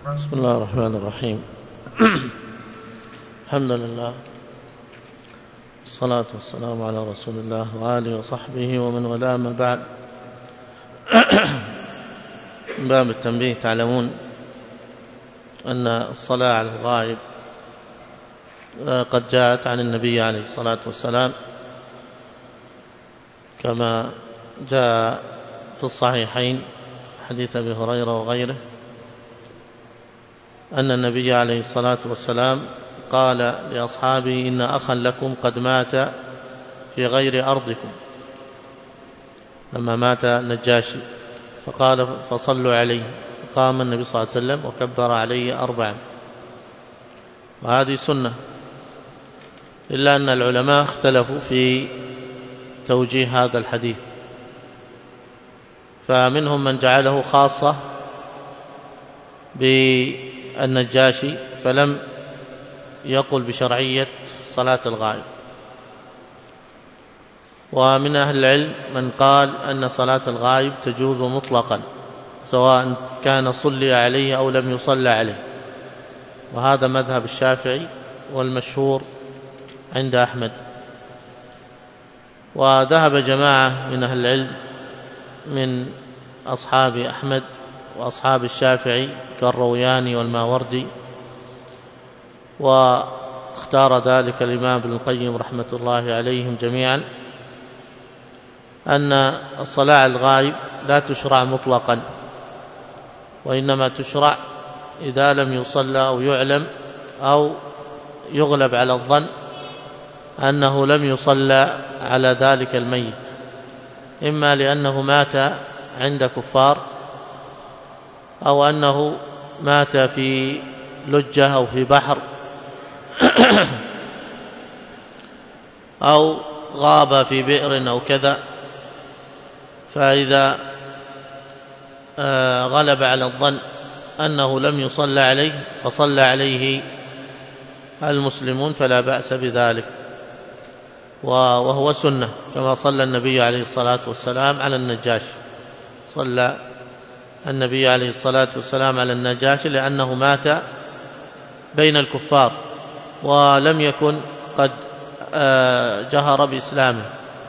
بسم الله الرحمن الرحيم. الحمد لله، الصلاة والسلام على رسول الله وآله وصحبه ومن والاه، ما بعد. من باب التنبيه، تعلمون أن الصلاة على الغائب قد جاءت عن النبي عليه الصلاة والسلام كما جاء في الصحيحين حديث أبي هريرة وغيره أن النبي عليه الصلاة والسلام قال لأصحابه: إن أخا لكم قد مات في غير أرضكم، لما مات النجاشي، فقال: فصلوا عليه. فقام النبي صلى الله عليه وسلم وكبر عليه 4، وهذه سنة، إلا أن العلماء اختلفوا في توجيه هذا الحديث، فمنهم من جعله خاصة بالنجاشي فلم يقل بشرعية صلاة الغائب، ومن أهل العلم من قال أن صلاة الغائب تجوز مطلقا سواء كان صلي عليه أو لم يصلى عليه، وهذا مذهب الشافعي والمشهور عند أحمد. وذهب جماعة من أهل العلم من أصحاب أحمد وأصحاب الشافعي كالروياني والماوردي، واختار ذلك الإمام ابن القيم رحمة الله عليهم جميعا، أن الصلاة على الغائب لا تشرع مطلقا، وإنما تشرع إذا لم يصلى أو يعلم أو يغلب على الظن أنه لم يصلى على ذلك الميت، إما لأنه مات عند كفار، أو أنه مات في لجة أو في بحر، أو غاب في بئر أو كذا. فإذا غلب على الظن أنه لم يصلى عليه فصلى عليه المسلمون فلا بأس بذلك، وهو سنة، كما صلى النبي عليه الصلاة والسلام على النجاشي. صلى النبي عليه الصلاة والسلام على النجاشي لأنه مات بين الكفار ولم يكن قد جهر بإسلامه،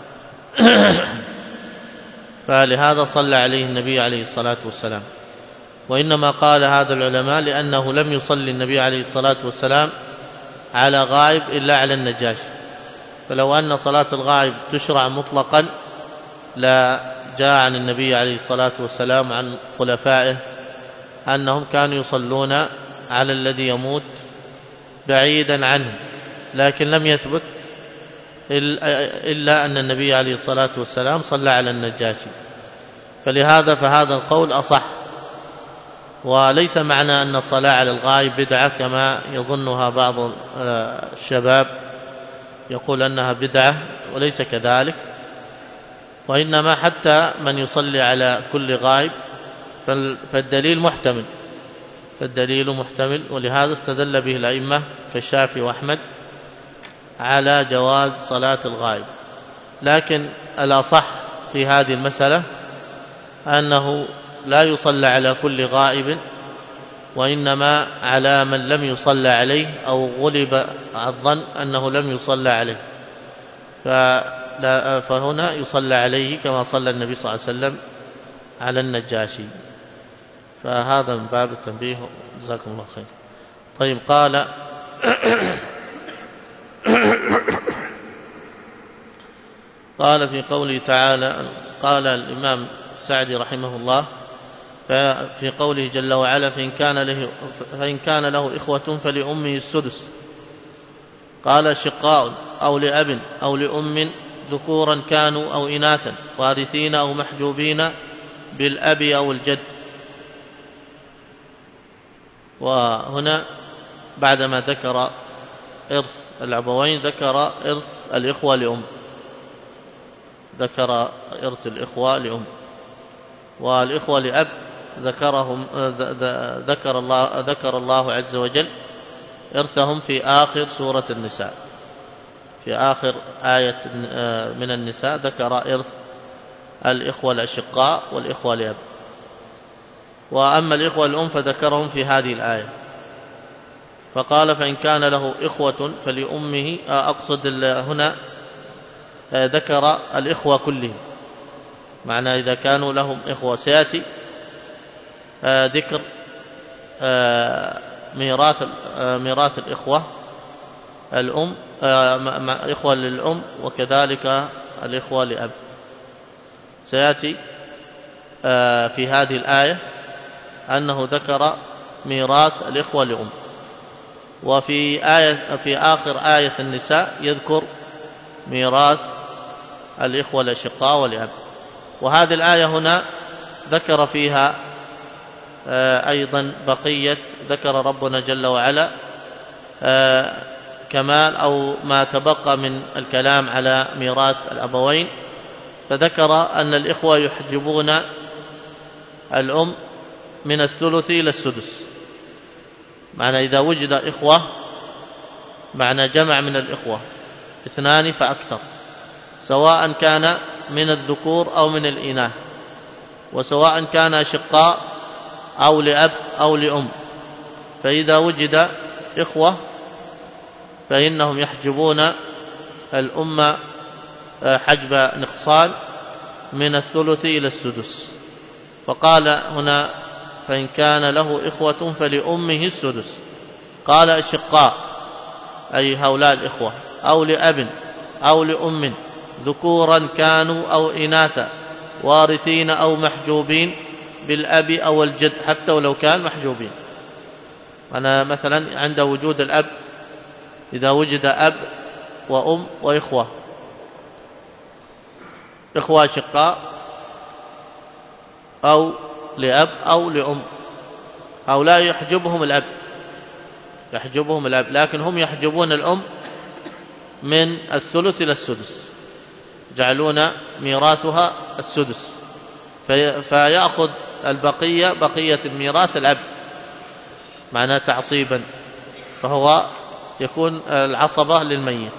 فلهذا صلى عليه النبي عليه الصلاة والسلام. وإنما قال هذا العلماء لأنه لم يصلي النبي عليه الصلاة والسلام على غائب إلا على النجاشي، فلو أن صلاة الغائب تشرع مطلقا لا جاء عن النبي عليه الصلاة والسلام عن خلفائه أنهم كانوا يصلون على الذي يموت بعيدا عنه، لكن لم يثبت إلا أن النبي عليه الصلاة والسلام صلى على النجاشي، فلهذا فهذا القول أصح. وليس معنى أن الصلاة على الغائب بدعة كما يظنها بعض الشباب، يقول أنها بدعة، وليس كذلك، وإنما حتى من يصلي على كل غائب فالدليل محتمل، ولهذا استدل به الأئمة كالشافعي وأحمد على جواز صلاة الغائب. لكن الأصح في هذه المسألة أنه لا يصلى على كل غائب، وإنما على من لم يصلى عليه أو غلب الظن أنه لم يصلى عليه، فهنا يصلى عليه كما صلى النبي صلى الله عليه وسلم على النجاشي. فهذا من باب التنبيه، جزاكم الله خير. طيب، قال في قوله تعالى، قال الإمام السعدي رحمه الله في قوله جل وعلا: فإن كان له إخوة فلأمه السدس. قال: شقاء أو لأب أو لأم ذكورا كانوا أو إناثا، وارثين أو محجوبين بالأب أو الجد. وهنا بعدما ذكر إرث الأبوين ذكر إرث الإخوة لأم، ذكر إرث الإخوة لأم، والإخوة لأب ذكر الله عز وجل إرثهم في آخر سورة النساء، في آخر آية من النساء ذكر إرث الإخوة الأشقاء والإخوة لأب. وأما الإخوة الأم فذكرهم في هذه الآية، فقال فإن كان له إخوة فلأمه، أقصد هنا ذكر الإخوة كلهم، معنى إذا كانوا لهم إخوة. سيأتي ذكر ميراث الإخوة الأم، إخوة للأم وكذلك الإخوة لأب، سيأتي في هذه الآية أنه ذكر ميراث الإخوة لأم. وفي آخر آية النساء يذكر ميراث الإخوة الأشقاء ولأب. وهذه الآية هنا ذكر فيها أيضا بقية، ذكر ربنا جل وعلا كمال أو ما تبقى من الكلام على ميراث الأبوين، فذكر أن الإخوة يحجبون الأم من الثلث إلى السدس، معنى إذا وجد إخوة، معنى جمع من الإخوة 2 فأكثر، سواء كان من الذكور أو من الإناث، وسواء كان أشقاء أو لأب أو لأم، فإذا وجد إخوة فإنهم يحجبون الأم حجب نقصان من الثلث إلى السدس. فقال هنا فإن كان له إخوة فلأمه السدس، قال أشقاء أي هؤلاء الإخوة، أو لأب أو لأم، ذكورا كانوا أو إناثا، وارثين أو محجوبين بالأب أو الجد، حتى ولو كان محجوبين. أنا مثلا عند وجود الأب، إذا وجد أب وأم وإخوة، إخوة أشقاء أو لأب أو لأم، هؤلاء يحجبهم الأب، لكن هم يحجبون الأم من الثلث إلى السدس، يجعلون ميراثها السدس، فيأخذ البقية بقية الميراث الأب، معناه تعصيبا، فهو يكون العصبة للميت.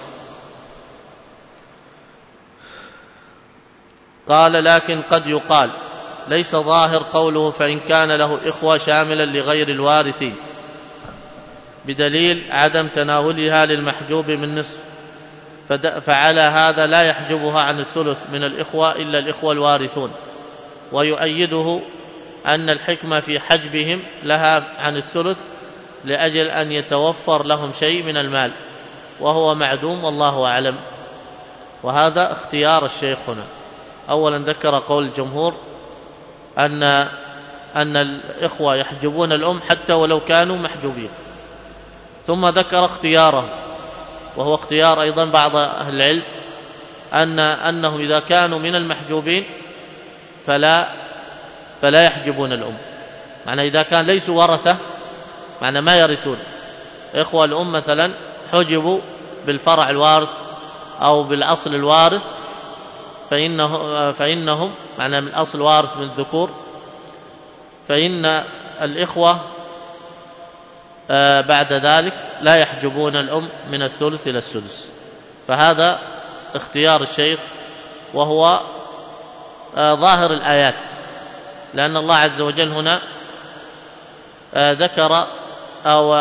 قال لكن قد يقال ليس ظاهر قوله فإن كان له إخوة شاملا لغير الوارثين، بدليل عدم تناولها للمحجوب من نصف، فعلى هذا لا يحجبها عن الثلث من الإخوة إلا الإخوة الوارثون. ويؤيده أن الحكمة في حجبهم لها عن الثلث لأجل أن يتوفر لهم شيء من المال، وهو معدوم والله أعلم. وهذا اختيار الشيخ هنا. أولا ذكر قول الجمهور أن الإخوة يحجبون الأم حتى ولو كانوا محجوبين، ثم ذكر اختياره، وهو اختيار أيضا بعض أهل العلم، أنهم إذا كانوا من المحجوبين فلا يحجبون الأم، معنى إذا كان ليسوا ورثة، معنى ما يرثون. إخوة الأم مثلا حجبوا بالفرع الوارث أو بالأصل الوارث، فإنهم معنى من الأصل الوارث من الذكور، فإن الإخوة بعد ذلك لا يحجبون الأم من الثلث إلى السدس. فهذا اختيار الشيخ، وهو ظاهر الآيات، لأن الله عز وجل هنا ذكر أو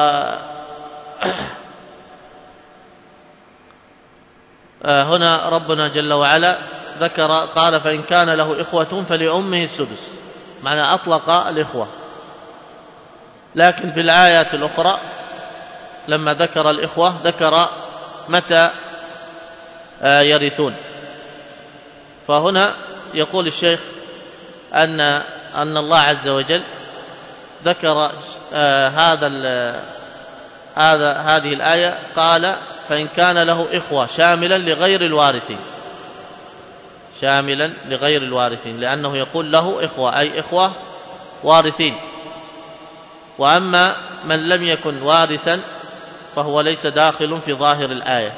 هنا ربنا جل وعلا ذكر قال فإن كان له إخوة فلأمه السدس، معنى أطلق الإخوة. لكن في الآيات الأخرى لما ذكر الإخوة ذكر متى يرثون. فهنا يقول الشيخ أن الله عز وجل ذكر هذه الآية، قال فإن كان له إخوة شاملا لغير الوارثين، لأنه يقول له إخوة أي إخوة وارثين. وأما من لم يكن وارثا فهو ليس داخل في ظاهر الآية.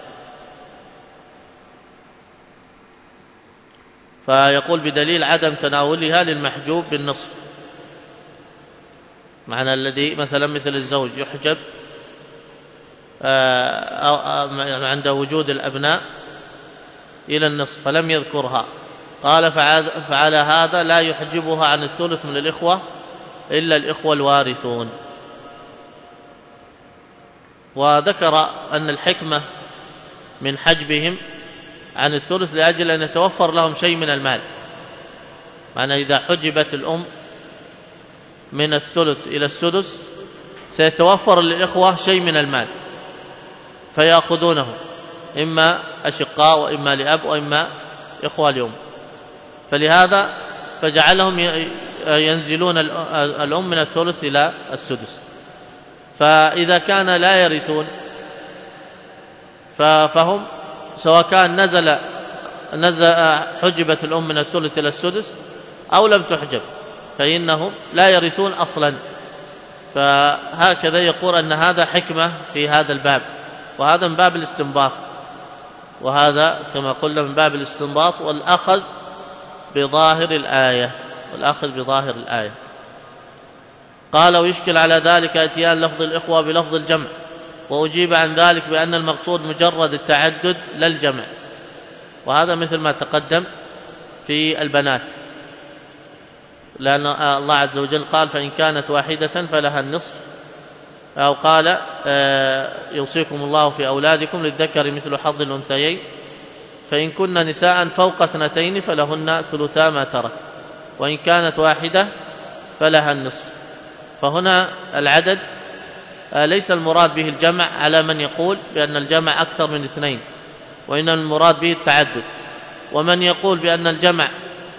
فيقول بدليل عدم تناولها للمحجوب بالنصف، معنى الذي مثل الزوج يحجب عند وجود الأبناء إلى النصف فلم يذكرها، قال فعلى هذا لا يحجبها عن الثلث من الإخوة إلا الإخوة الوارثون. وذكر أن الحكمة من حجبهم عن الثلث لأجل أن يتوفر لهم شيء من المال. معنى إذا حجبت الأم من الثلث إلى السدس سيتوفر للإخوة شيء من المال فيأخذونه، إما أشقاء وإما لأب وإما إخوة لأم. فلهذا فجعلهم ينزلون الأم من الثلث إلى السدس. فإذا كان لا يرثون فهم سواء كان نزل حجبت الأم من الثلث إلى السدس أو لم تحجب فإنهم لا يرثون أصلا. فهكذا يقول أن هذا حكمة في هذا الباب، وهذا من باب الاستنباط، وهذا كما قلنا من باب الاستنباط والأخذ بظاهر الآية. قال ويشكل على ذلك اتيان لفظ الإخوة بلفظ الجمع، وأجيب عن ذلك بأن المقصود مجرد التعدد لا الجمع، وهذا مثل ما تقدم في البنات، لأن الله عز وجل قال فإن كانت واحدة فلها النصف، أو قال يوصيكم الله في أولادكم للذكر مثل حظ الأنثيين، فإن كن نساء فوق 2 فلهن ثلثا ما ترك، وإن كانت واحدة فلها النصف. فهنا العدد ليس المراد به الجمع على من يقول بأن الجمع أكثر من 2، وإن المراد به التعدد. ومن يقول بأن الجمع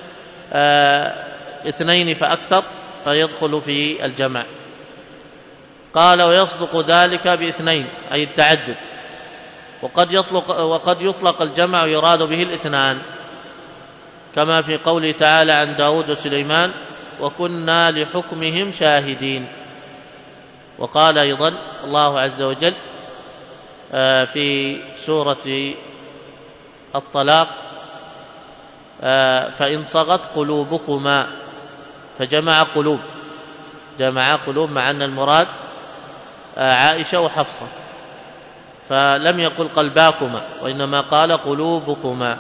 2 فأكثر فيدخل في الجمع. قال ويصدق ذلك ب2 أي التعدد، وقد يطلق الجمع ويراد به 2، كما في قوله تعالى عن داود وسليمان وكنا لحكمهم شاهدين. وقال أيضا الله عز وجل في سورة الطلاق فإن صغت قلوبكما، فجمع قلوب مع أن المراد عائشة وحفصة، فلم يقل قلباكما وإنما قال قلوبكما.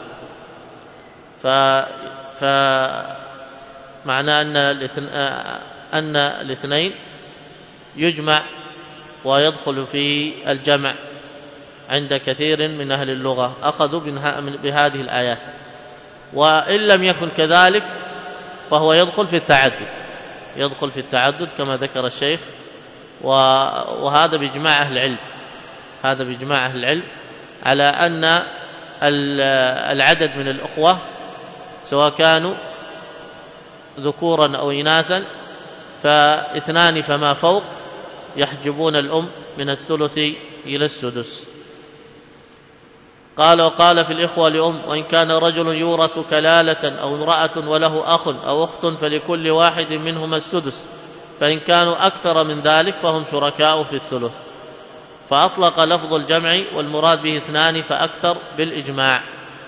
فمعنى أن الاثنين يجمع ويدخل في الجمع عند كثير من أهل اللغة، أخذوا بهذه الآيات. وإن لم يكن كذلك فهو يدخل في التعدد كما ذكر الشيخ، وهذا بإجماع أهل العلم على أن العدد من الأخوة سواء كانوا ذكورا أو إناثا ف2 فما فوق يحجبون الأم من الثلث إلى السدس. قال وقال في الإخوة لأم وإن كان رجل يورث كلالة أو امرأة وله أخ أو أخت فلكل واحد منهما السدس، فإن كانوا أكثر من ذلك فهم شركاء في الثلث. فأطلق لفظ الجمع والمراد به 2 فأكثر بالإجماع.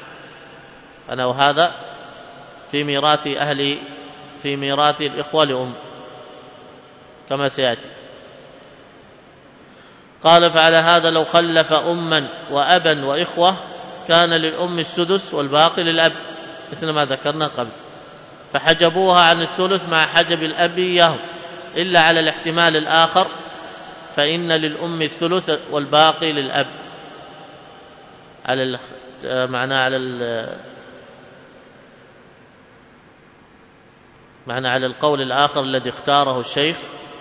وهذا في ميراث الإخوة لأم كما سيأتي. قال فعلى هذا لو خلف أما وأبا وإخوة كان للأم السدس والباقي للأب مثل ما ذكرنا قبل، فحجبوها عن الثلث مع حجب الأب إياهم، إلا على الاحتمال الآخر فإن للأم الثلث والباقي للأب، معنى على القول الآخر الذي اختاره الشيخ،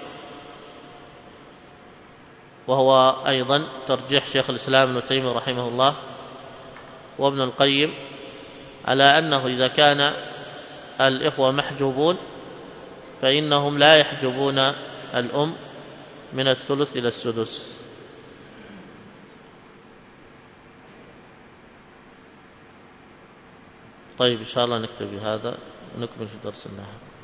وهو أيضا ترجيح شيخ الإسلام ابن تيمية رحمه الله وابن القيم، على أنه إذا كان الإخوة محجوبون فإنهم لا يحجبون الأم من الثلث إلى السدس. طيب إن شاء الله نكتفي بهذا ونكمل في درس النحو.